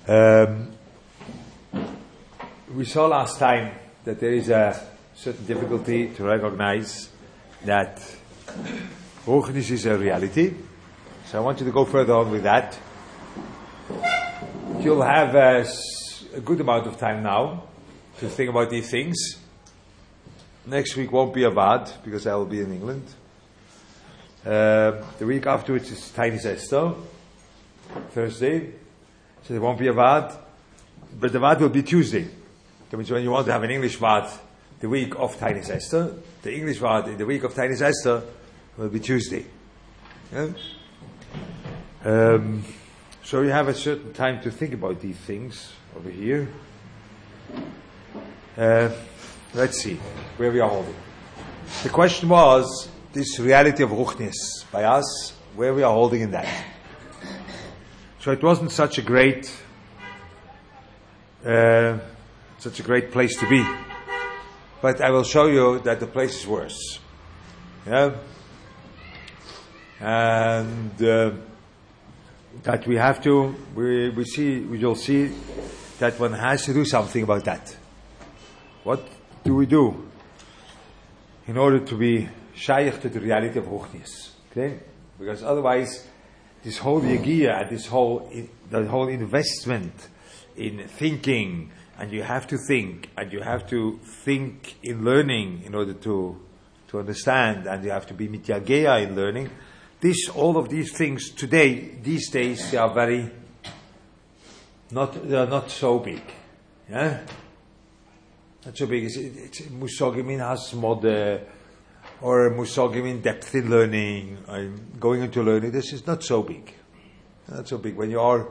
We saw last time that there is a certain difficulty to recognize that Ruchnis is a reality. So I want you to go further on with that. You'll have a good amount of time now to think about these things. Next week won't be a Vad, because I will be in England. The week afterwards is Tiny Esther, Thursday. So there won't be a Vad, but the Vad will be Tuesday. That means when you want to have an English Vad the week of Tiny Esther, the English Vad in the week of Tiny Esther will be Tuesday. Yeah? So you have a certain time to think about these things over here. Let's see where we are holding. The question was this reality of Ruchnis by us, where we are holding in that. So it wasn't such a great place to be, but I will show you that the place is worse. Yeah, and that we have to. We will see that one has to do something about that. What do we do in order to be shaykh to the reality of Ruchnis? Okay, because otherwise, this whole yegiya, the whole investment in thinking, and you have to think, and you have to think in learning in order to understand, and you have to be mityageya in learning. All of these things today, these days, they are not so big. Yeah? Not so big. It's musogim in hasmode, or musogim in depth in learning, going into learning. This is not so big. Not so big. When you are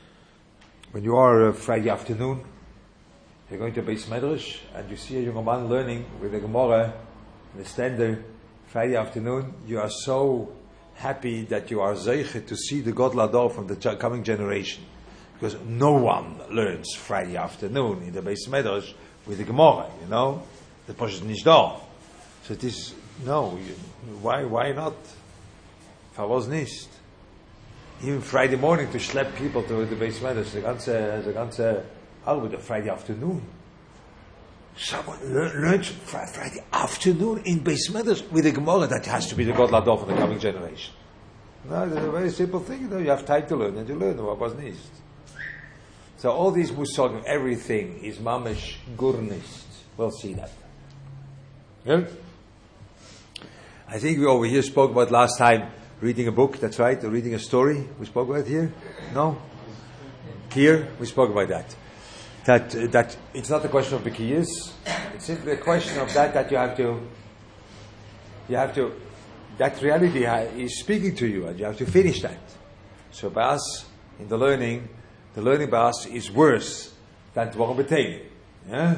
Friday afternoon, you're going to Beis Medrash, and you see a young man learning with the Gemara, the standard, Friday afternoon, you are so happy that you are zeichet to see the Gadol Hador from the coming generation. Because no one learns Friday afternoon in the Beis Medrash with the Gemara, The Poshet nicht da. So it is, why not? Favos nicht. Even Friday morning to schlep people to the Beis Medrash, the ganze Arbeit, Friday afternoon. Someone learns Friday afternoon in Beis Medrash with the Gemara. That has to be the Gadol Hador for the coming generation. No, it's a very simple thing. You have time to learn, and you learn. Favos nicht. So all these musagim, everything is mamish gurnist. We'll see that. Yeah? I think we over here spoke about last time reading a book. That's right, or reading a story. We spoke about here. No, here we spoke about that. That it's not a question of bekiyas. It's simply a question of that you have to. That reality is speaking to you, and you have to finish that. So by us in the learning by us is worse than Dvarim B'Teilei. Yeah?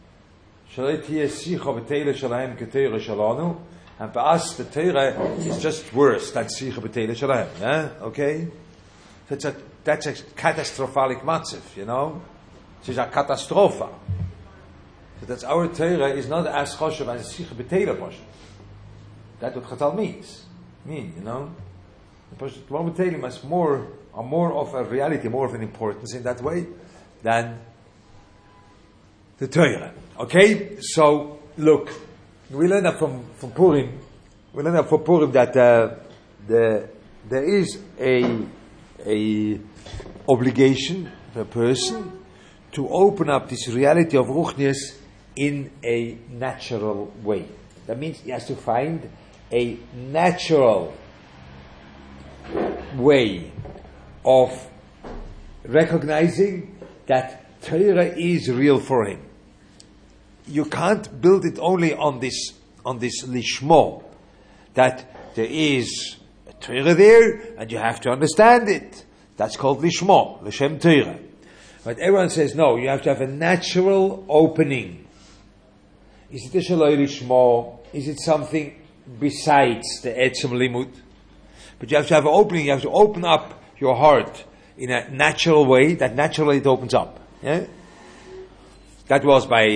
And by us, the Torah is just worse than Sicha B'Teilei Shalom. Yeah? Okay? That's a catastrophalic matziv, It's a catastrophe. So that's our Torah is not as choshev as Sicha B'Teilei Poshet. That's what Chatal means. The Dvarim B'Teilei are more of a reality, more of an importance in that way than the Torah. Okay? So, look, we learn that from Purim. We learn that from Purim that there is a obligation for a person to open up this reality of Ruchnis in a natural way. That means he has to find a natural way of recognizing that Torah is real for him. You can't build it only on this lishmo, that there is a Torah there and you have to understand it. That's called lishmo, l'shem Torah. But everyone says no, you have to have a natural opening. Is it a shaloi lishmo? Is it something besides the etzem limud? But you have to have an opening. You have to open up your heart in a natural way. That naturally it opens up. Yeah? That was by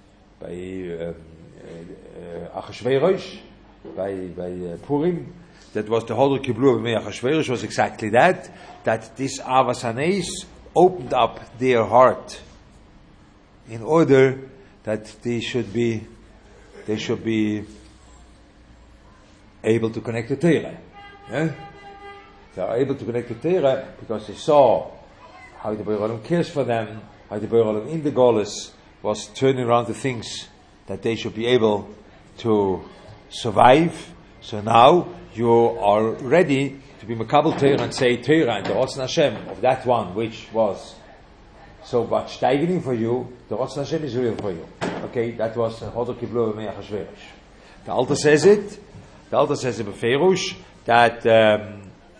Achashverosh, by Purim. that was the Hodor Kiblu of Achashverosh was exactly that this Avas Hanes opened up their heart in order that they should be able to connect to Torah. Yeah? They are able to connect to Torah because they saw how the Borei Olam cares for them, how the Borei Olam in the Golus was turning around the things that they should be able to survive. So now you are ready to be Makabel Torah and say Torah and the Ratzon Hashem of that one which was so much steigering for you, the Ratzon Hashem is real for you. Okay, that was Hodor Kiblu B'mei Achashverosh. The Alter says it. The Alter says in Beferush that the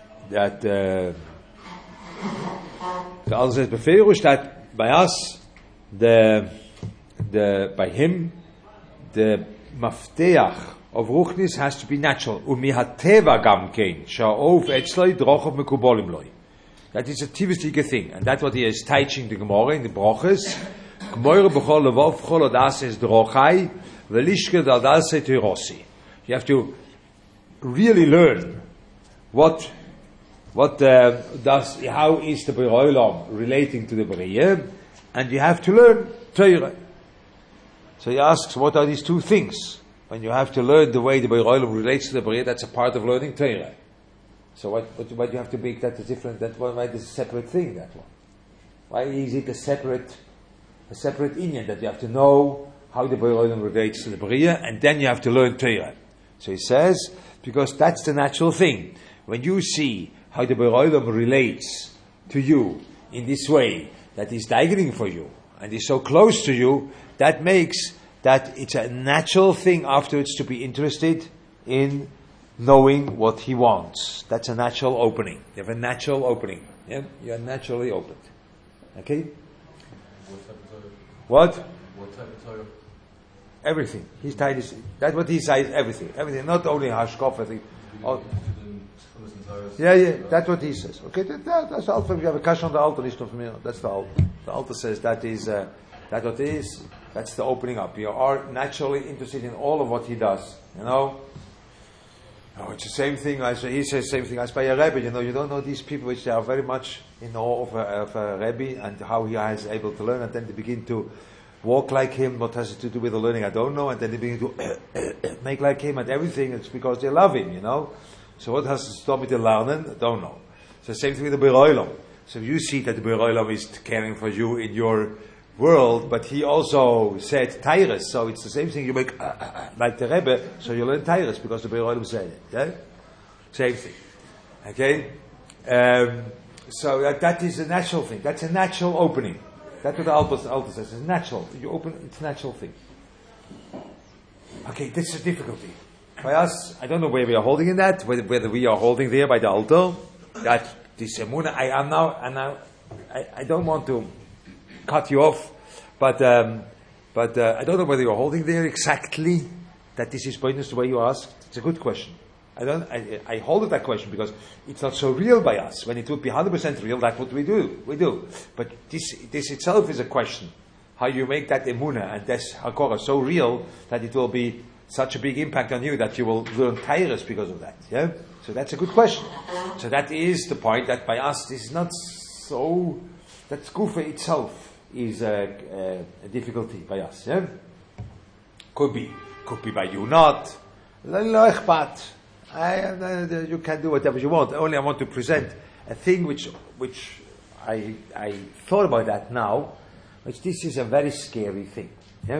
Alter says Beferush that by us by him the mafteach of Ruchnis has to be natural. Umihateva gamkein sha'ov etzloi drochov mekubolim loi. That is a tivistige thing, and that's what he is teaching the Gemara in the Broches. Gemara b'chol levov b'chol odas es drochai velishke daldase tirosi. You have to really learn how is the Borei Olam relating to the Beriah, and you have to learn Torah. So he asks, what are these two things? When you have to learn the way the Borei Olam relates to the Beriah, that's a part of learning Torah. So why do you have to make that a different? Why is it a separate thing? That one. Why is it a separate inyan that you have to know how the Borei Olam relates to the Beriah, and then you have to learn Torah? So he says, because that's the natural thing. When you see how the Borei Olam relates to you in this way, that is diagoning for you, and is so close to you, that makes that it's a natural thing afterwards to be interested in knowing what he wants. That's a natural opening. You have a natural opening. Yeah? You are naturally opened. Okay? What? What type of Torah? Everything. He's tied. That's what he says. Everything. Everything. Not only Hashkaf. Yeah. That's what he says. Okay. That's the Alter. If you have a question on the Alter, that's the Alter. The Alter says that is that what it is. That's the opening up. You are naturally interested in all of what he does. You know. Oh, it's the same thing as he says. Same thing as by a Rebbe. You know, you don't know these people which they are very much in awe of a Rebbe and how he is able to learn, and then they begin to walk like him. What has it to do with the learning? I don't know. And then they begin to make like him and everything. It's because they love him. You know. So what has to stop with the learning? I don't know. So the same thing with the Borei Olam. So you see that the Borei Olam is caring for you in your world, but he also said Tyrus, so it's the same thing. You make like the Rebbe, so you learn Tyrus because the Borei Olam said it. Yeah? Same thing. Okay? So that is a natural thing. That's a natural opening. That's what the Alter says. It's natural. You open, it's a natural thing. Okay, this is a difficulty. By us, I don't know where we are holding in that, whether we are holding there by the Alter, that this Emunah, I don't want to cut you off, but I don't know whether you're holding there exactly that this is pointless the way you asked. It's a good question. I hold it that question because it's not so real by us. When it would be 100% real, that's what we do. But this itself is a question. How you make that emunah and this hakora so real that it will be such a big impact on you that you will learn Tyrus because of that. Yeah? So that's a good question. So that is the point that by us this is not so. That Kufa itself is a difficulty by us. Yeah? Could be by you not. You can do whatever you want. Only I want to present a thing which I thought about that now, which this is a very scary thing. Yeah?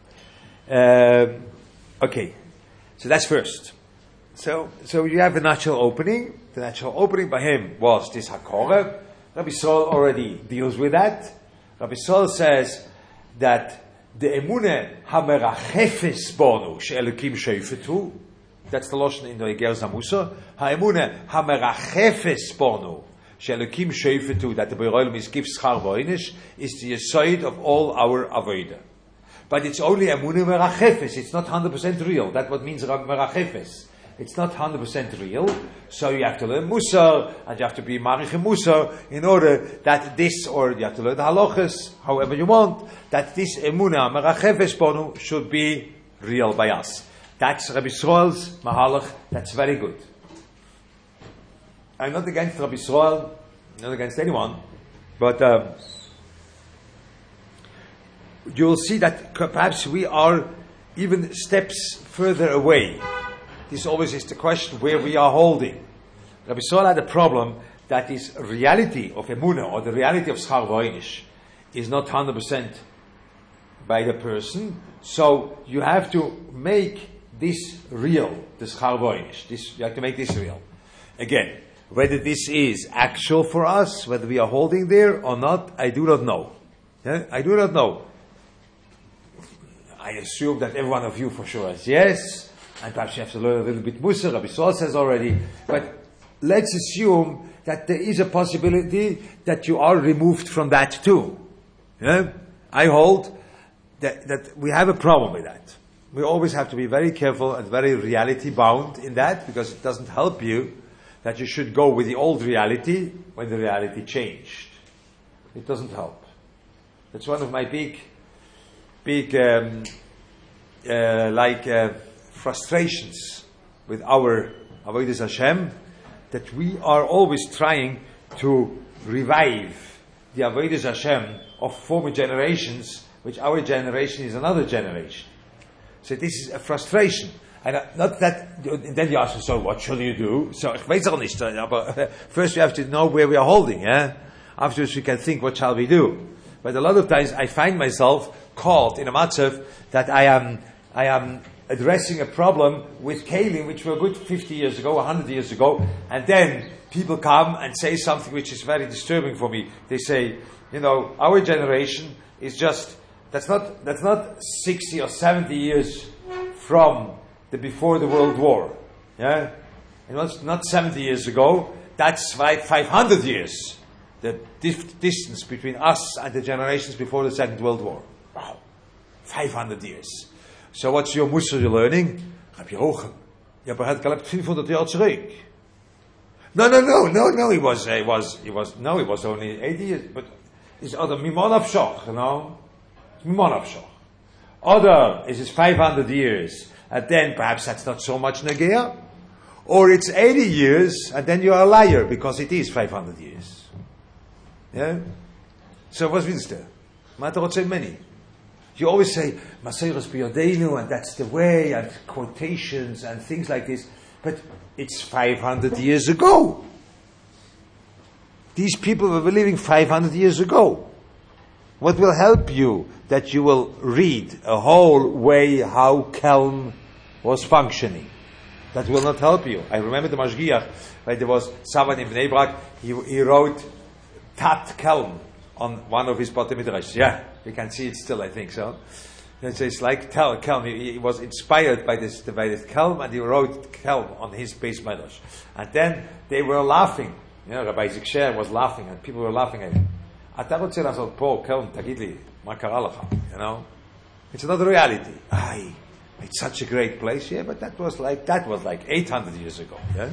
Okay, so that's first. So you have the natural opening. The natural opening by him was this Hakora. Rabbi Sol already deals with that. Rabbi Sol says that the Emuneh hamerachefes bonu she'elokim sheifetu. That's the lashon in the Eger Zamusa. Ha'emuneh hamerachefes bonu she'elokim sheifetu, that the Borei Olam is gives schar v'oinish, is the yesod of all our avodah. But it's only Emuneh merachefes. It's not 100% real. That's what means merachefes. It's not 100% real, so you have to learn Musar, and you have to be Marich Musar, in order that this, or you have to learn the halachas, however you want, that this Emunah Merachefes Bonu should be real by us. That's Rabbi Yisrael's Mahalach, that's very good. I'm not against Rabbi Yisrael, not against anyone, but you will see that perhaps we are even steps further away. This always is the question where we are holding. Rabbi Yisrael had a problem that is reality of Emunah, or the reality of Schar V'Einish, is not 100% by the person. So you have to make this real, the Schar V'Einish. You have to make this real. Again, whether this is actual for us, whether we are holding there or not, I do not know. Yeah? I do not know. I assume that every one of you for sure is yes, and perhaps you have to learn a little bit Musar, Rabbi Saul says already, but let's assume that there is a possibility that you are removed from that too. Yeah? I hold that we have a problem with that. We always have to be very careful and very reality bound in that, because it doesn't help you that you should go with the old reality when the reality changed. It doesn't help. That's one of my big frustrations with our Avodas Hashem, that we are always trying to revive the Avodas Hashem of former generations, which our generation is another generation. So this is a frustration. And not that, then you ask, so what shall you do? So, ich weiß auch nicht, but first we have to know where we are holding, yeah? Afterwards we can think, what shall we do? But a lot of times I find myself caught in a matzav that I am addressing a problem with Kalim which were good 50 years ago, 100 years ago, and then people come and say something which is very disturbing for me. They say, our generation is just, that's not 60 or 70 years from before the World War. Yeah? It was not 70 years ago, that's 500 years. The distance between us and the generations before the Second World War. Wow. 500 years. So what's your Musar you're learning? Rabbi Yochanan. Ja, aber er hat gelebt 500 Jahre zurück. No, he was only 80 years, but it's other Mimon Avshoch, Mimon Avshoch. Other is 500 years, and then perhaps that's not so much Negea, or it's 80 years, and then you're a liar, because it is 500 years. Yeah? So was willst du? Matter say many. You always say, Maseiros B'Yodeinu, and that's the way, and quotations, and things like this, but it's 500 years ago. These people were living 500 years ago. What will help you that you will read a whole way how Kelm was functioning? That will not help you. I remember the Mashgiach, when there was someone in Bnei Brak, he wrote Tat Kelm on one of his Batei Midrash. Yeah, you can see it still, I think so. It's like Kelm. He was inspired by this Kelm, and he wrote Kelm on his base Midrash. And then they were laughing. Rabbi Zikshir was laughing, and people were laughing at him. אתה רוצה לעשות פה, Kelm, תגיד לי, מה קרה לך? It's another reality. It's such a great place, yeah, but that was like 800 years ago, yeah?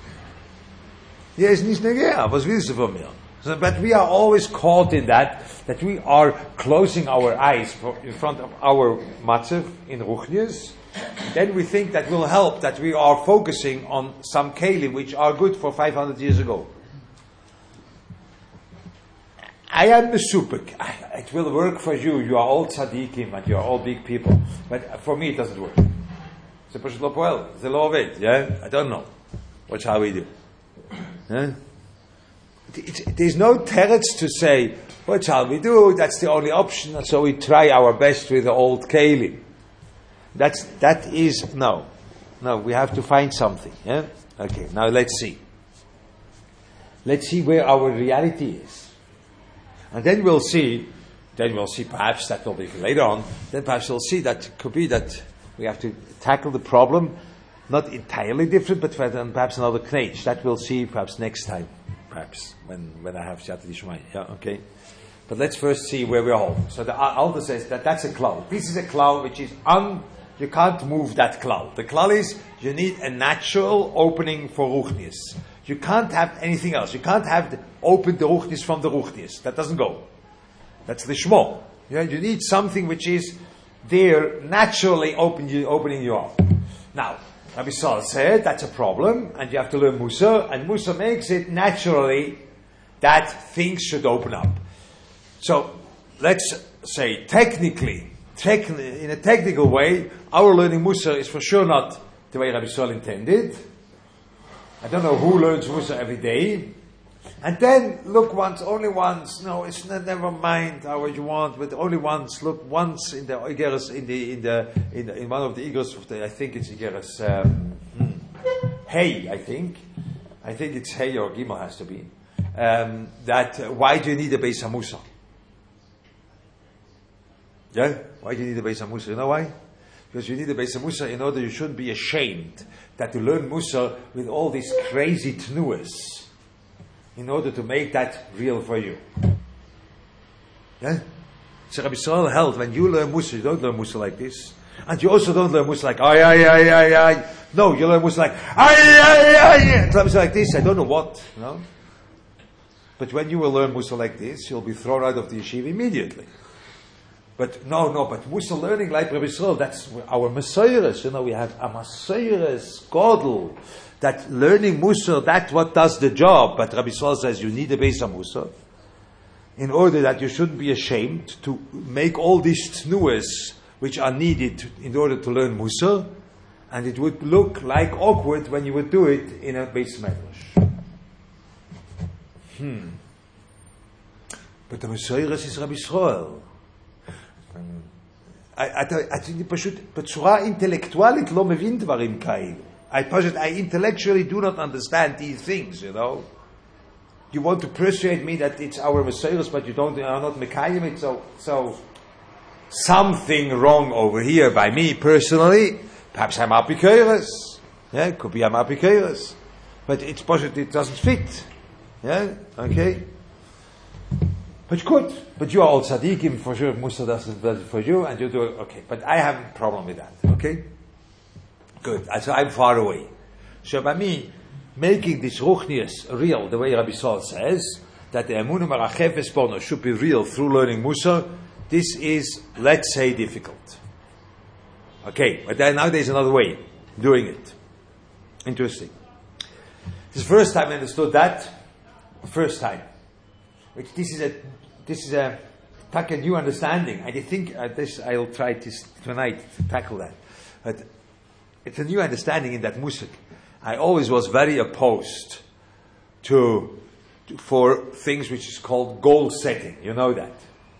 Yeah, it's nicht negea, was willst du von mir? So, but we are always caught in that we are closing our eyes in front of our matzav in Ruchnias. Then we think that will help, that we are focusing on some kelim which are good for 500 years ago. I am the supik. It will work for you. You are all tzaddikim and you are all big people. But for me it doesn't work. It's the law of it. Yeah? I don't know. What shall we do? Huh? There's no teretz to say, what shall we do? That's the only option. So we try our best with the old kelim. No, we have to find something. Yeah? Okay, now let's see. Let's see where our reality is. And then we'll see perhaps, that will be later on, then perhaps we'll see that it could be that we have to tackle the problem, not entirely different, but perhaps another knetch. That we'll see perhaps next time, perhaps, when I have Siyata Dishmai. Yeah, okay. But let's first see where we're holding. So the Alter says that's a cloud. This is a cloud which is you can't move that cloud. The cloud is, you need a natural opening for Ruchnias. You can't have anything else. You can't have open the Ruchnias from the Ruchnias. That doesn't go. That's the Shmo. Yeah, you need something which is there naturally opening you up. Now, Rabbi Saul said that's a problem, and you have to learn Musar, and Musar makes it naturally that things should open up. So, let's say technically, in a technical way, our learning Musar is for sure not the way Rabbi Saul intended. I don't know who learns Musar every day. And then look only once. No, it's not, never mind how you want, but only once. Look once in the Igeres, in one of the Igeres of the, I think it's Igeres Hey, I think it's Hey or Gimel has to be. That why do you need a Beis HaMusar? Yeah, why do you need a Beis HaMusar? You know why? Because you need a Beis HaMusar in order you shouldn't be ashamed that to learn Musar with all these crazy tnuas, in order to make that real for you. Yeah? So Rabbi Yisrael held, when you learn Musar, you don't learn Musar like this. And you also don't learn Musar like, ay. No, you learn Musar like, ay. Something like this, I don't know what, no? But when you will learn Musar like this, you'll be thrown out of the yeshiva immediately. But but Musar learning like Rabbi Yisrael, that's our Messiahs, we have a Messiahs, Godel, that learning Musar, that's what does the job. But Rabbi Yisrael says you need a Beis HaMusar in order that you shouldn't be ashamed to make all these tnuas which are needed in order to learn Musar, and it would look like awkward when you would do it in a Beis Medrash. But the Messiahs is Rabbi Yisrael. אני פשוט בצורה אינטלקטואלית לא מבין דברים כאלו. I intellectually do not understand these things, You want to persuade me that it's our Messiahs, but you are not Mekayim it, so something wrong over here by me personally. Perhaps I'm Apikeres. Yeah, it could be I'm Apikeres. But it doesn't fit. Yeah, okay. But you could. But you are all tzaddikim, for sure, Musar does for you, and you do it, okay. But I have a problem with that, okay? Good. So I'm far away. So by me, making this Ruchnius real, the way Rabbi Saul says, that the Emunah Marachefes Bono should be real through learning Musar, this is, let's say, difficult. Okay, but then now there's another way of doing it. Interesting. This is the first time I understood that. First time. Which this is a new understanding. I think I'll try this tonight to tackle that. But it's a new understanding in that Musar. I always was very opposed for things which is called goal setting. You know that.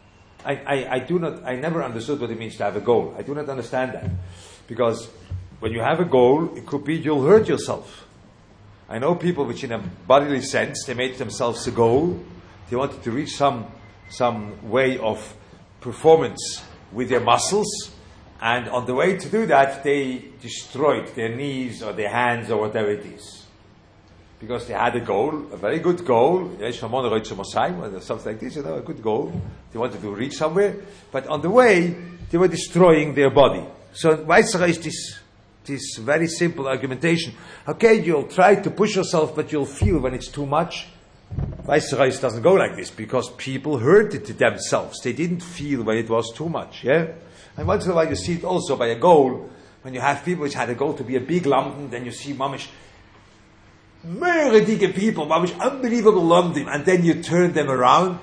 I never understood what it means to have a goal. I do not understand that. Because when you have a goal, it could be you'll hurt yourself. I know people which in a bodily sense, they made themselves a goal. They wanted to reach some way of performance with their muscles, and on the way to do that, they destroyed their knees or their hands or whatever it is. Because they had a goal, a very good goal, something like this, a good goal. They wanted to reach somewhere, but on the way, they were destroying their body. So, Weizsäcker is this very simple argumentation. Okay, you'll try to push yourself, but you'll feel when it's too much. Weizsäcker doesn't go like this, because people hurt it to themselves. They didn't feel when it was too much, yeah? And once in a while you see it also by a goal, when you have people which had a goal to be a big Lamden, then you see mamish, mördige people, mamish, unbelievable Lamden, and then you turn them around,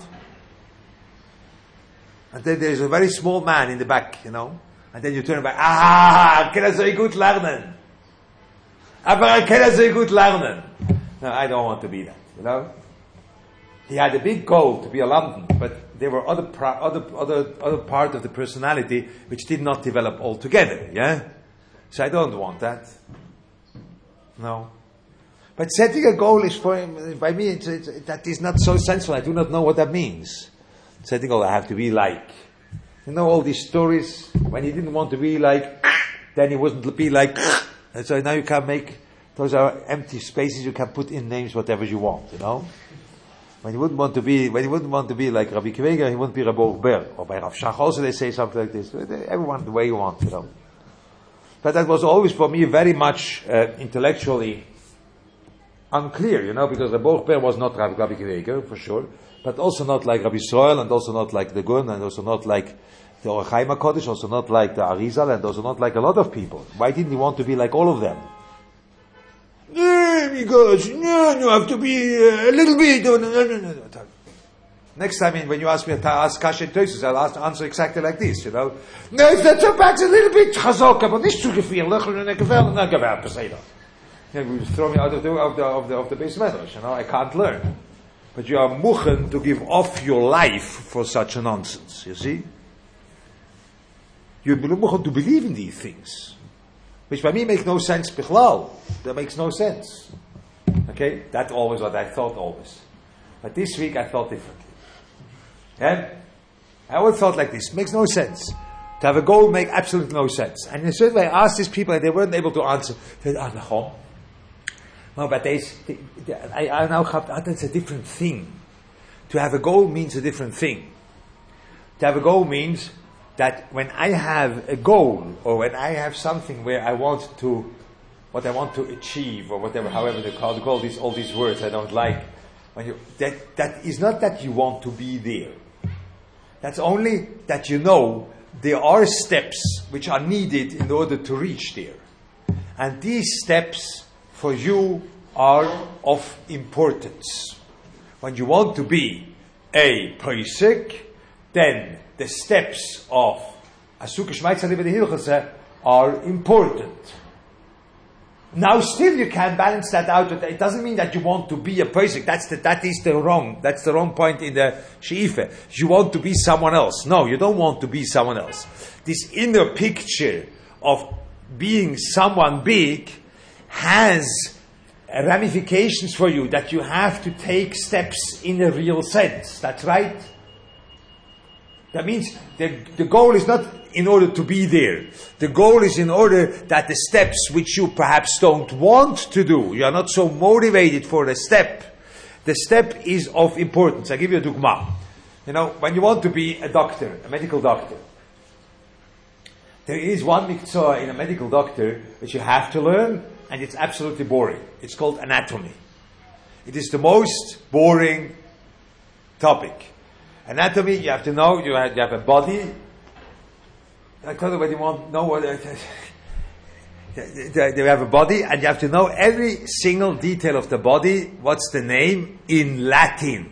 and then there's a very small man in the back, and then you turn back, kann er so gut lernen. Aber kann er so gut lernen. No, I don't want to be that, He had a big goal to be a Lamden, but there were other part of the personality which did not develop altogether, yeah? So I don't want that. No. But setting a goal is for him, by me, that is not so sensible. I do not know what that means. Setting a goal, I have to be like. All these stories, when he didn't want to be like, then he wasn't be like, and so now you can make, those are empty spaces, you can put in names whatever you want, When he wouldn't want to be like Rabbi Kveger, he wouldn't be Rabbi Ber. Or by Rav Shach also they say something like this. Everyone the way you want, But that was always for me very much intellectually unclear, because Rabbi Ber was not Rabbi Kveger, for sure, but also not like Rabbi Yisrael, and also not like the Gun, and also not like the Or Chaim HaKodesh, also not like the Arizal, and also not like a lot of people. Why didn't he want to be like all of them? because you have to be a little bit. No. Next time when you ask me to ask Kasha Tosus, I'll answer exactly like this, No, it's not so bad, it's a little bit chazok, but this to feel, not you throw me out of the base medrash, I can't learn. But you are muchen to give off your life for such a nonsense, you see? You're muchen to believe in these things, which by me make no sense, bichlal. That makes no sense. Okay? That's always what I thought always. But this week I thought differently. Yeah? I always thought like this. Makes no sense. To have a goal make absolutely no sense. And in a certain way I asked these people and they weren't able to answer. They said, no, but I now have that's a different thing. To have a goal means a different thing. To have a goal means that when I have a goal, or when I have something where I want to, what I want to achieve, or whatever, however they call all these words I don't like. That is not that you want to be there. That's only that there are steps which are needed in order to reach there. And these steps for you are of importance. When you want to be a Pesach, then the steps of Asukah Shmaitza Libe de Hilchase are important. Now still you can balance that out. It doesn't mean that you want to be a Pesach. That's the wrong point in the She'ife. You want to be someone else. No, you don't want to be someone else. This inner picture of being someone big has ramifications for you, that you have to take steps in a real sense. That's right. That means the goal is not in order to be there. The goal is in order that the steps which you perhaps don't want to do, you are not so motivated for the step is of importance. I'll give you a dugma. When you want to be a doctor, a medical doctor, there is one miktzah in a medical doctor which you have to learn, and it's absolutely boring. It's called anatomy. It is the most boring topic. Anatomy, you have to know, you have a body. I don't know whether you want to know what they have a body, and you have to know every single detail of the body. What's the name in Latin?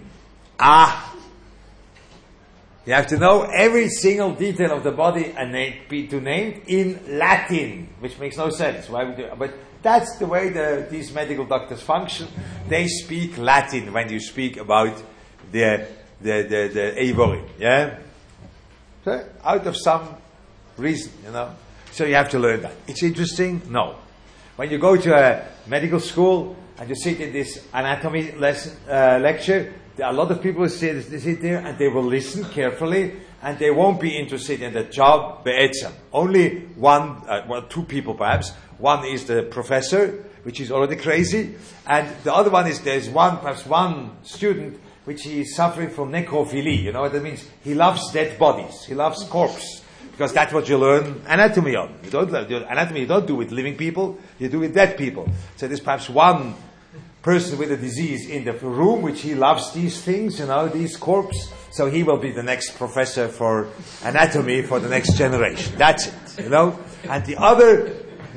You have to know every single detail of the body and be named in Latin, which makes no sense. Why would you? But that's the way these medical doctors function. They speak Latin when you speak about the Eivorim, yeah? So, out of some reason, So you have to learn that. It's interesting? No. When you go to a medical school and you sit in this anatomy lecture, a lot of people sit there and they will listen carefully and they won't be interested in the job be'etzem. Only two people perhaps. One is the professor, which is already crazy, and the other one is perhaps one student which he is suffering from necrophilia. You know what that means? He loves dead bodies. He loves corpse. Because that's what you learn anatomy on. Anatomy you don't do with living people, you do with dead people. So there's perhaps one person with a disease in the room which he loves these things, these corpse. So he will be the next professor for anatomy for the next generation. That's it, And the other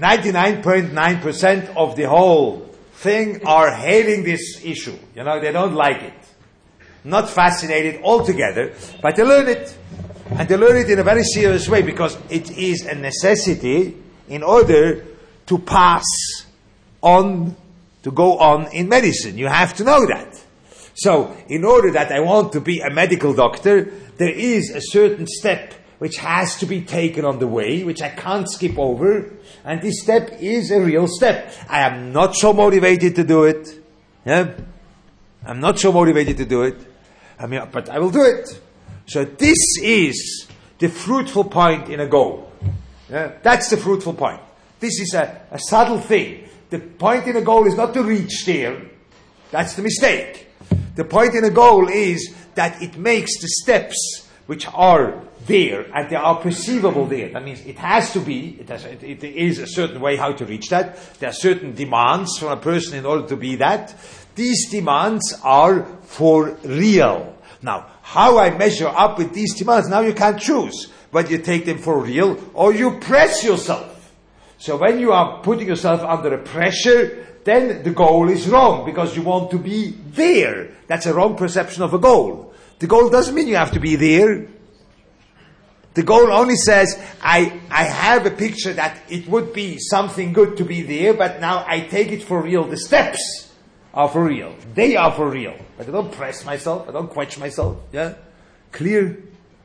99.9% of the whole thing are hailing this issue. They don't like it. Not fascinated altogether, but they learn it. And they learn it in a very serious way because it is a necessity in order to pass on, to go on in medicine. You have to know that. So, in order that I want to be a medical doctor, there is a certain step which has to be taken on the way, which I can't skip over, and this step is a real step. I am not so motivated to do it. Yeah? I'm not so motivated to do it. But I will do it. So this is the fruitful point in a goal. Yeah? That's the fruitful point. This is a subtle thing. The point in a goal is not to reach there. That's the mistake. The point in a goal is that it makes the steps which are there and they are perceivable there. That means it has to be, it is a certain way how to reach that. There are certain demands from a person in order to be that. These demands are for real. Now, how I measure up with these demands, now you can't choose whether you take them for real or you press yourself. So when you are putting yourself under a pressure, then the goal is wrong, because you want to be there. That's a wrong perception of a goal. The goal doesn't mean you have to be there. The goal only says, I have a picture that it would be something good to be there, but now I take it for real. The steps are for real. They are for real. But I don't press myself. I don't quench myself. Yeah? Clear?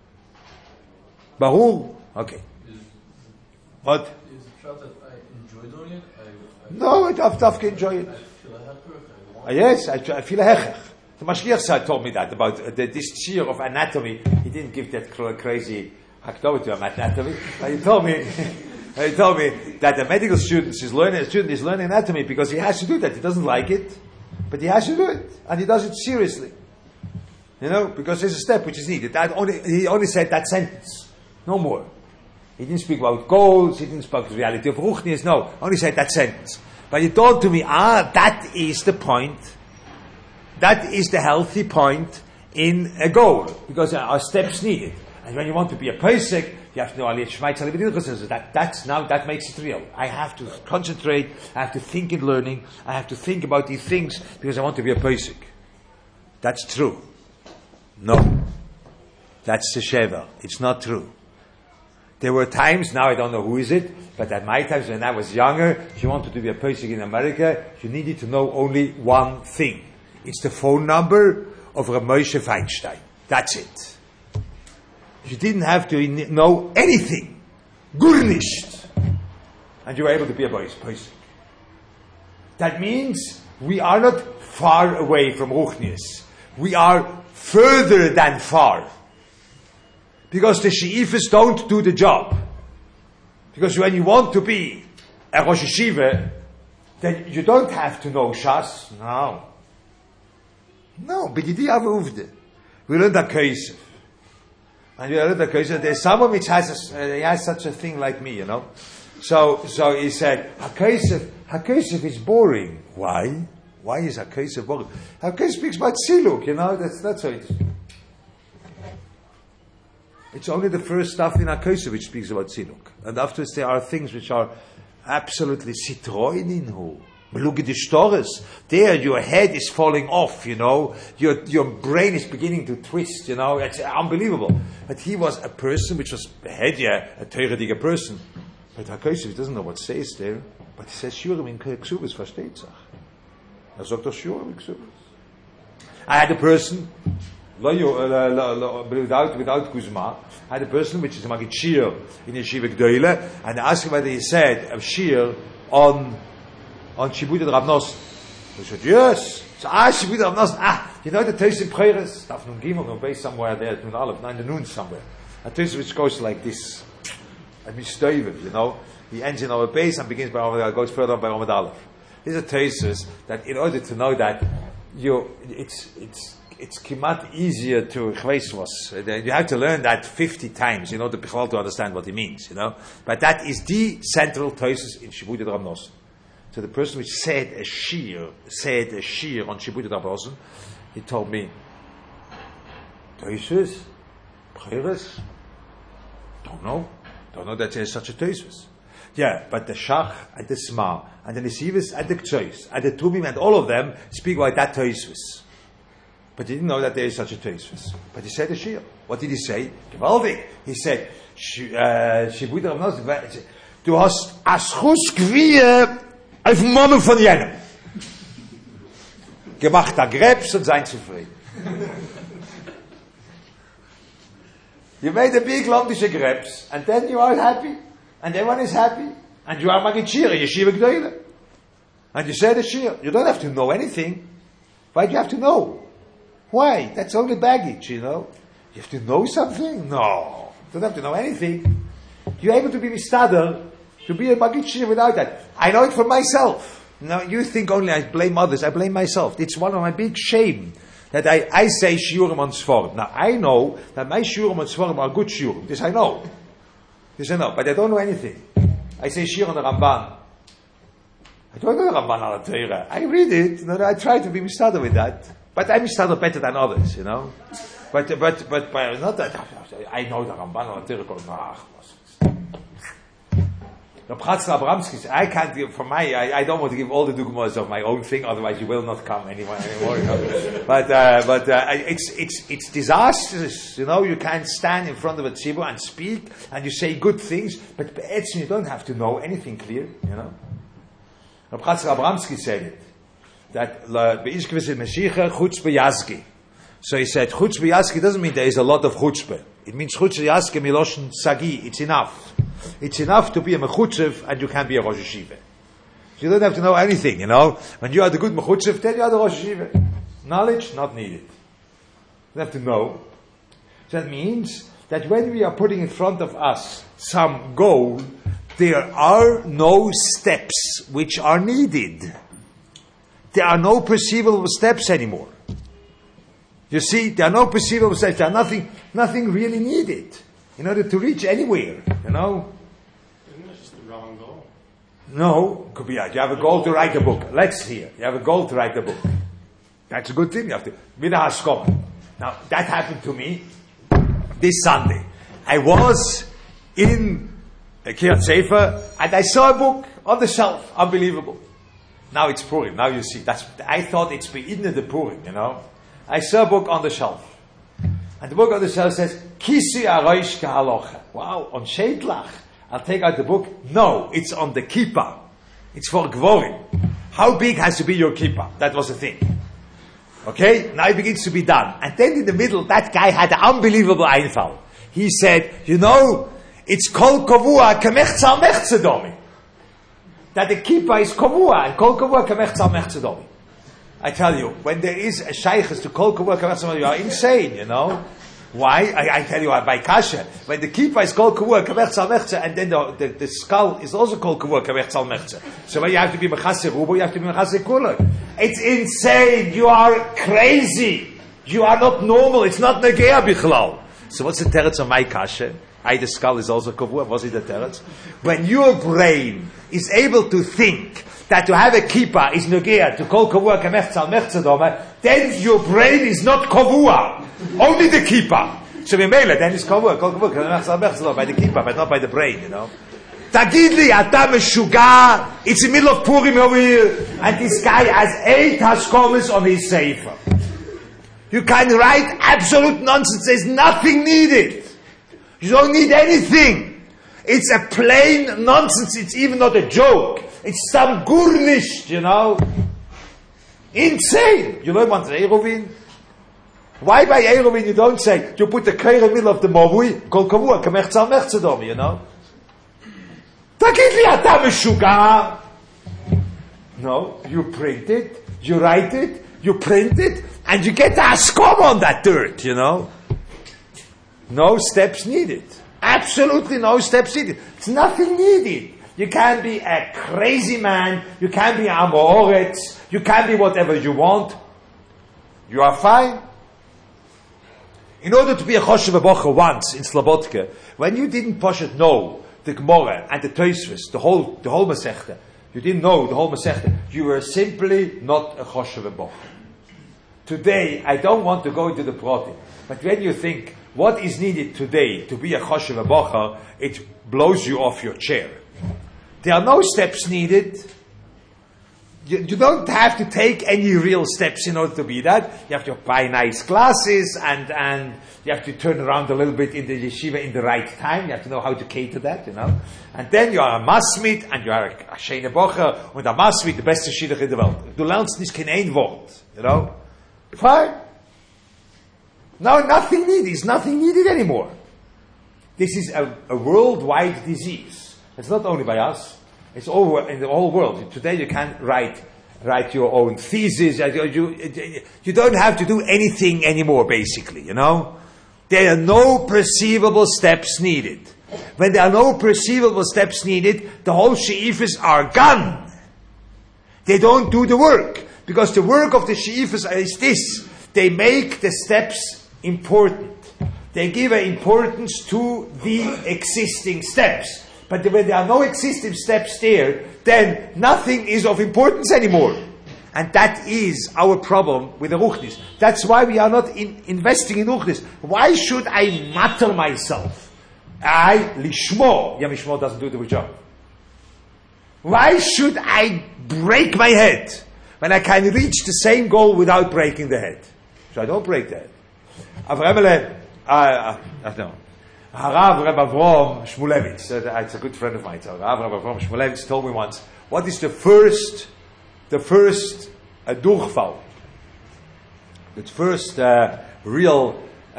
Bahul? Okay. What? Is it felt that I enjoy doing it? No, I have to enjoy it. I feel a hechach. Yes, I feel a hechach. The Mashgiach told me that about this cheer of anatomy. He didn't give that crazy hakdama to anatomy. But he told me that the medical student is learning anatomy because he has to do that. He doesn't like it, but he has to do it, and he does it seriously. You know, because there's a step which is needed. He only said that sentence, no more. He didn't speak about goals. He didn't speak about the reality of Ruchnius. No, only said that sentence. But he told to me, that is the point. That is the healthy point in a goal, because there are steps needed. And when you want to be a Pesach, you have to know Aliyah Shemaitz Aliyah. That makes it real. I have to concentrate. I have to think in learning. I have to think about these things because I want to be a Pesach. That's true. No, that's the Sheva. It's not true. There were times, now I don't know who is it, but at my times when I was younger, if you wanted to be a Pesach in America, you needed to know only one thing. It's the phone number of Rav Moshe Feinstein. That's it. You didn't have to know anything. Gurnisht. And you were able to be a Pesach. That means we are not far away from Ruchnius. We are further than far. Because the she'ifas don't do the job. Because when you want to be a Rosh Yeshiva, then you don't have to know Shas. No, but you have uvde. We learned a Kesef. And we learned a Kesef. There's someone which has such a thing like me, you know. So he said, HaKesef is boring. Why? Why is HaKesef boring? HaKesef speaks about Siluk, you know. That's how it is. It's only the first stuff in HaKesef which speaks about Siluk. And afterwards there are things which are absolutely Citroeninhu. Look at the stories. There your head is falling off, you know. Your brain is beginning to twist, you know. It's unbelievable. But he was a person which was a teurediger person. But HaKesef doesn't know what says there. But he says, Shurim in Ksubis, versteht sich. Sagt doch Shurim in Ksubis. I had a person, without Guzma, I had a person which is a Magid Shir in Yeshiva Gdoile, and I asked him whether he said a Shir on Shibud Rav Nosson. He said, yes. So, Shibud Rav Nosson. You know the Tosim Preires? Daf Nun Gimel, no base somewhere there, Nun Aleph, 9 the noon somewhere. A Tosim which goes like this. A Mistoiv, you know. He ends in our base and begins by goes further on by Omid Aleph. These are Tosis that in order to know that it's kimat easier to chveisvos. You have to learn that 50 times in order to understand what he means, you know. But that is the central Tosis in Shibud Rav Nosson. So the person which said a shir on Shibud Rav Nosson, he told me, Tosis, Preires, don't know that there is such a Tosis. Yeah, but the Shach and the Sma and the Nesivus and the Ktsois and the Tumim and all of them speak about that Tosis. But he didn't know that there is such a Tosis. But he said a shir. What did he say? Gewaldig. He said, Shibud Rav Nosson, du hast Aschus Gwie auf Monnen von jenem. Gemacht a Krebs und sein zufrieden. You made a big Londische Krebs, and then you are happy, and everyone is happy, and you are Magid Shir, Yeshiva Gdoile. And you said a shir. You don't have to know anything. Why do you have to know? Why? That's only baggage, you know. You have to know something? No. You don't have to know anything. You're able to be mistader, to be a Magid Shir without that. I know it for myself. No, you think only I blame others. I blame myself. It's one of my big shame that I say shiurim on Sforim. Now, I know that my shiurim on Sforim are good shiurim. This I know. But I don't know anything. I say shiur on the Ramban. I don't know the Ramban on the Torah. I read it. No, I try to be mistader with that. But I'm mistader better than others, you know. But not that I know the Ramban on the Torah. Reb Chatzkel Abramsky said, I don't want to give all the dugmas of my own thing, otherwise you will not come anymore. You know? But it's disastrous. You know, you can't stand in front of a tzibur and speak, and you say good things, but you don't have to know anything clear. You know. Reb Chatzkel Abramsky said it that be'ish gewisse Mashiach chutzpah yazgi. So he said chutzpah yazgi doesn't mean there is a lot of chutzpah. It means chutzpah yazgi miloshen sagi. It's enough. It's enough to be a mechutzev and you can be a Rosh Yeshiva. So you don't have to know anything, you know. When you are the good mechutzev, then you are the Rosh Yeshiva. Knowledge, not needed. You have to know. So that means that when we are putting in front of us some goal, there are no steps which are needed. There are no perceivable steps anymore. You see, there are no perceivable steps. There are nothing really needed in order to reach anywhere, you know. Isn't it just the wrong goal? No, could be that. You have a goal to write a book. Let's hear. You have a goal to write a book. That's a good thing. You have to. With a haskoma. Now, that happened to me this Sunday. I was in Kiryat Sefer and I saw a book on the shelf. Unbelievable. Now it's Purim. Now you see. I thought it's Be'idna the Purim, you know. I saw a book on the shelf. And the book on the shelf says, Kisi Aroish Kahalocha. Wow, on Sheitlach. I'll take out the book. No, it's on the kippah. It's for Gvorim. How big has to be your kippah? That was the thing. Okay? Now it begins to be done. And then in the middle, that guy had an unbelievable einfall. He said, you know, it's kol kovua kemechzal mechzedomi. That the kippah is kovua, and kol kovua kemechzal mechzedomi. I tell you, when there is a shaykhs to kol kavua kavach, you are insane, you know. Why? I tell you, by kasha, when the kippah is kol kavua kavach mechza, and then the skull is also kol kavua kavach mechza. So when you have to be mechase rubo, you have to be mechase kulak. It's insane. You are crazy. You are not normal. It's not negea bichlal. So what's the teretz of my kasha? The skull is also kavua. Was it the teretz? When your brain is able to think that to have a kippah is nogea to kol kavua kemechzal mechzadoma, then your brain is not kavua. Only the kippah. So Mimela, then it's kavua, kol kavua kemechzal mechzadoma by the kippah, but not by the brain, you know. Tagid li, ata meshuga, it's the middle of Purim over here, and this guy has 8 hashkomas on his sefer. You can write absolute nonsense, there's nothing needed. You don't need anything. It's a plain nonsense, it's even not a joke. It's some gurnish, you know. Insane. You learn once Eruvin. Why by Eruvin you don't say, you put the kair in the middle of the movui, kol kavua, kamechzal mechzadom, you know. Tagid li ata meshuga. No, you print it, you write it, you print it, and you get a haskoma on that dirt, you know. No steps needed. Absolutely no steps needed. It's nothing needed. You can be a crazy man, you can be Amoretz, you can be whatever you want. You are fine. In order to be a Choshev Bocher once in Slobodka, when you didn't know the Gemara and the Tosfos, the whole Masechta, you didn't know the whole Masechta, you were simply not a Choshev Bocher. Today, I don't want to go into the Protim, but when you think, what is needed today to be a Choshev Bocher, it blows you off your chair. There are no steps needed. You don't have to take any real steps in order to be that. You have to buy nice glasses and you have to turn around a little bit in the yeshiva in the right time. You have to know how to cater that, you know. And then you are a masmid and you are a shene bocher und a masmid, the best shidduch in the world. Du lernst nicht kein ein Wort, you know. Fine. Now nothing needed. It's nothing needed anymore. This is a worldwide disease. It's not only by us. It's all in the whole world. Today you can write your own thesis. You don't have to do anything anymore, basically, you know. There are no perceivable steps needed. When there are no perceivable steps needed, the whole she'ifas are gone. They don't do the work. Because the work of the she'ifas is this. They make the steps important. They give an importance to the existing steps. But when there are no existing steps there, then nothing is of importance anymore. And that is our problem with the Ruchnis. That's why we are not investing in Ruchnis. Why should I matter myself? Lishmo. Yeah, Lishmo doesn't do the job. Why should I break my head when I can reach the same goal without breaking the head? So I don't break the head. Harav Reb Avrom Shmulevitz, it's a good friend of mine. Harav Reb Avrom Shmulevitz told me once, what is the first Durchfall? The first real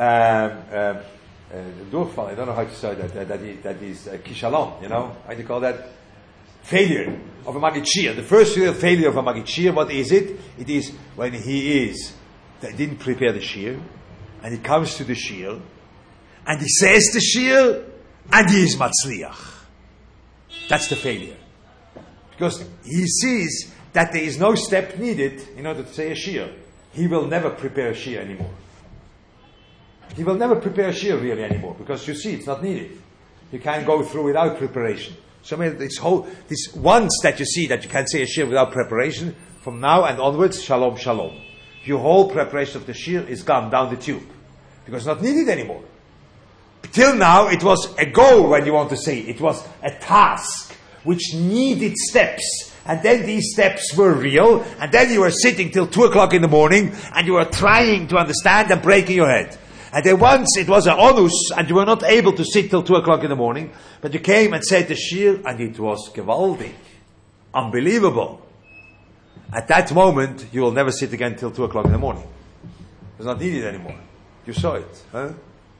Durchfall, I don't know how to say that is Kishalon, you know? How do you call that? Failure of a Magid. The first real failure of a Magid, what is it? It is when he didn't prepare the Shir, and he comes to the Shir, and he says the Shir, and he is Matzliach. That's the failure. Because he sees that there is no step needed in order to say a Shir. He will never prepare a Shir anymore. He will never prepare a Shir really anymore, because you see, it's not needed. You can't go through without preparation. So I mean, this once that you see that you can say a Shir without preparation, from now and onwards, Shalom, Shalom. Your whole preparation of the Shir is gone down the tube. Because it's not needed anymore. Till now, it was a goal when you want to say it. It was a task which needed steps. And then these steps were real. And then you were sitting till 2 o'clock in the morning and you were trying to understand and breaking your head. And then once it was an onus and you were not able to sit till 2 o'clock in the morning, but you came and said the Shir and it was gewaldig. Unbelievable. At that moment, you will never sit again till 2 o'clock in the morning. It's not needed anymore. You saw it, huh?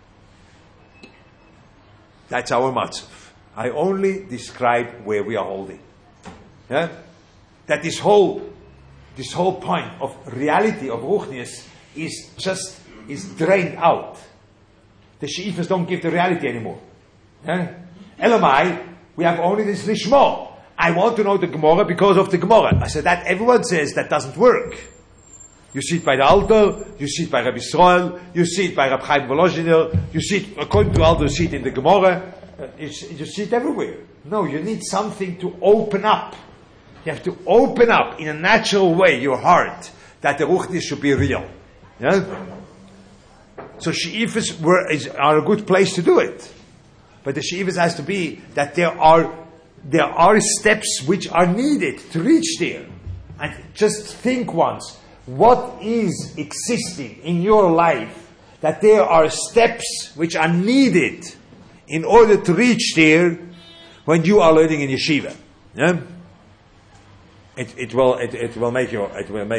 That's our matzav. I only describe where we are holding. Yeah? That this whole point of reality of Ruchnius is drained out. The sheifas don't give the reality anymore. Yeah? Elamai, we have only this lishmo. I want to know the Gemara because of the Gemara. I said that everyone says that doesn't work. You see it by the Alter, you see it by Rabbi Yisrael, you see it by Rabbi Chaim Volozhiner, you see it, according to Alter, you see it in the Gemara, you see it everywhere. No, you need something to open up. You have to open up in a natural way your heart that the Ruchnis should be real. Yeah? So she'ifas are a good place to do it. But the she'ifas has to be that there are steps which are needed to reach there. And just think once, what is existing in your life that there are steps which are needed in order to reach there when you are learning in yeshiva? Yeah? It will make you.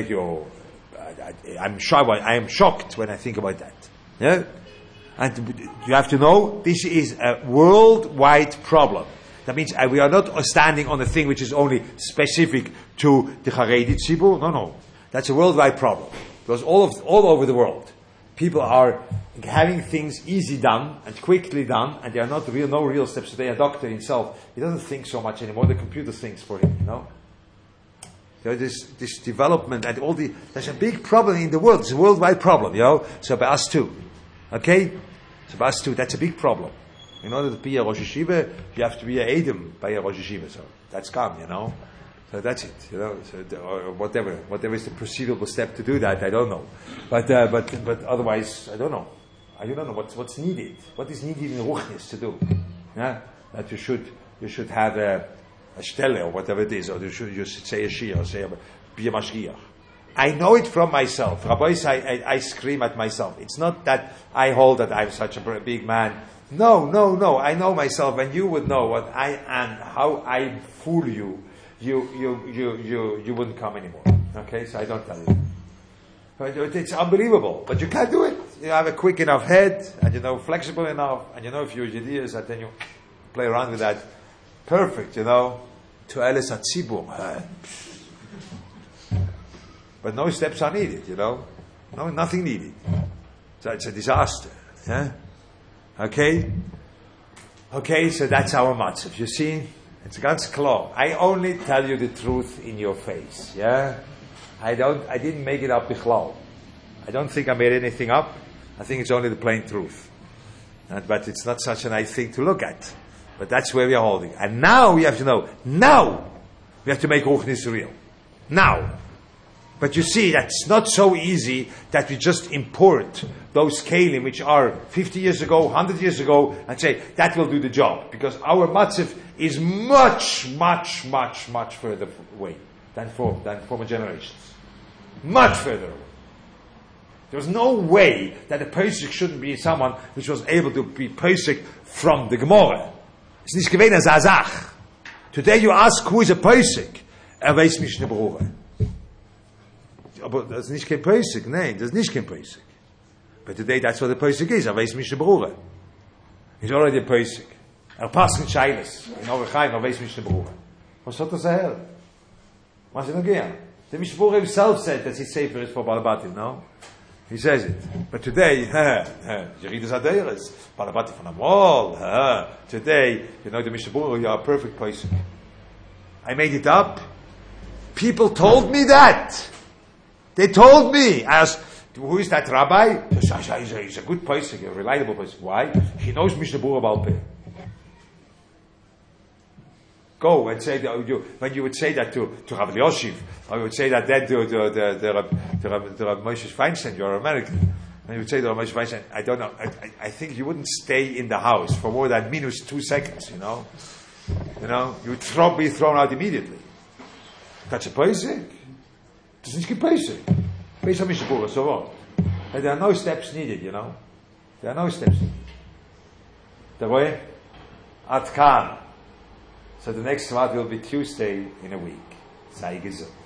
I am shocked when I think about that. Yeah? And you have to know this is a worldwide problem. That means we are not standing on a thing which is only specific to the Haredi Tzibur. No. That's a worldwide problem. Because all over the world, people are having things easy done and quickly done, and they are not no real steps. Today, a doctor himself, he doesn't think so much anymore. The computer thinks for him, you know. So this development and there's a big problem in the world. It's a worldwide problem, you know. So by us too. Okay? So by us too, that's a big problem. In order to be a Rosh Yeshiva, you have to be a Edom by a Rosh Yeshiva. So that's come, you know. So that's it, you know. So or whatever is the perceivable step to do that, I don't know. But otherwise, I don't know. I don't know what's needed. What is needed in Ruchnis to do? Yeah? That you should have a stelle or whatever it is, or you should say a shir, or say be a mashgiach. I know it from myself. Rabbis, I scream at myself. It's not that I hold that I'm such a big man. No. I know myself, and you would know what I am, how I fool you. You wouldn't come anymore. Okay, so I don't tell you. But it's unbelievable. But you can't do it. You have a quick enough head, and you know, flexible enough, and you know if you're Yiddish, and then you play around with that. Perfect, you know. To Elis Hatzibur. But no steps are needed, you know. No, nothing needed. So it's a disaster. Yeah? Okay, so that's our matzav. You see, it's ganz klar. I only tell you the truth in your face. Yeah, I didn't make it up bichlal. I don't think I made anything up. I think it's only the plain truth. But it's not such a nice thing to look at. But that's where we are holding. And now we have to know. Now we have to make Ruchnis real. Now But you see, that's not so easy that we just import those kelim which are 50 years ago, 100 years ago, and say, that will do the job. Because our matziv is much, much, much, much further away than former generations. Much further away. There was no way that a Pesach shouldn't be someone which was able to be Pesach from the Gemara. It's nicht gewesen as Azach. Today you ask who is a Pesach, weiß mich nicht Bruder. Aber das ist nicht kein Pesach, nein, das ist nicht kein Pesach. But today that's what the Pesach is, weiß mich nicht Bruder. He's already a Pesach. Passt in Shailes, in Overheim, weiß mich nicht Bruder. Was hat das her? Was ist noch gern? The Mishpur himself said that his Sefer is for Balabatim, no? He says it. But today, Yeridas Adeiras, Balabatim from the wall, today, you know the Mishpur, you are a perfect person. I made it up. People told me that. They told me. I asked, who is that rabbi? He's a good person, a reliable person. Why? He knows Mishnah Berurah Baal Peh. Go and say that when you would say that to Rav Yoshiv, or you would say that then to Rav Moshe Feinstein, you're American, and you would say to Rav Moshe Feinstein, I don't know, I think you wouldn't stay in the house for more than minus 2 seconds, you know, you would be thrown out immediately. That's a basic. It's not basic. Basic Mishnah Berurah, so what? But there are no steps needed, you know. There are no steps needed. The way? Atkan. So the next Shabbat will be Tuesday in a week. Sei gesund.